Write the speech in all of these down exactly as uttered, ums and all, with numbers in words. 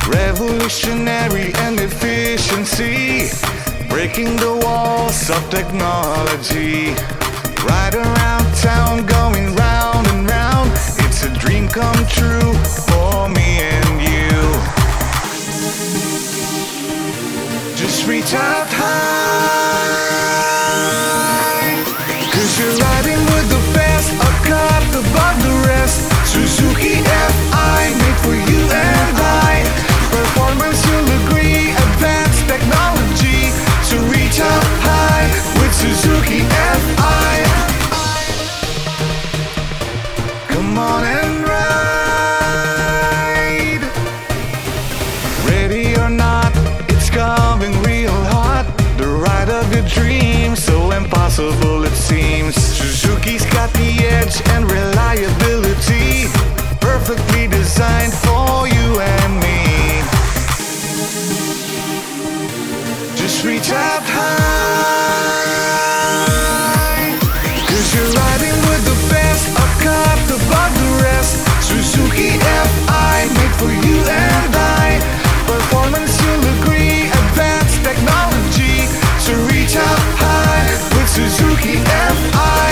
Revolutionary and efficiency, breaking the walls of technology. Right around town, going round and round. It's a dream come true for me and you. Just reach out high, 'cause you're riding with the best, a cut above the rest. Suzuki F I, made for you and I. Performance, you'll agree, advanced technology. So reach out high with Suzuki F I. Come on and ride. Ready or not, it's coming real hot. The ride of your dreams, so impossible it seems. Suzuki's got the edge and reliability, perfectly designed for you and me. Just reach out high, 'cause you're riding with the best, a cut above the rest. Suzuki F I, made for you and I. Performance, you'll agree, advanced technology. So reach out high with Suzuki F I.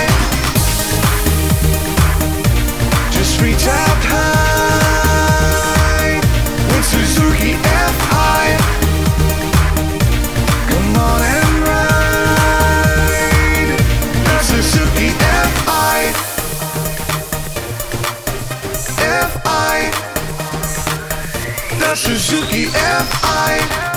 Just reach out high with Suzuki F I. Come on and ride the Suzuki F I. F I, the Suzuki F I.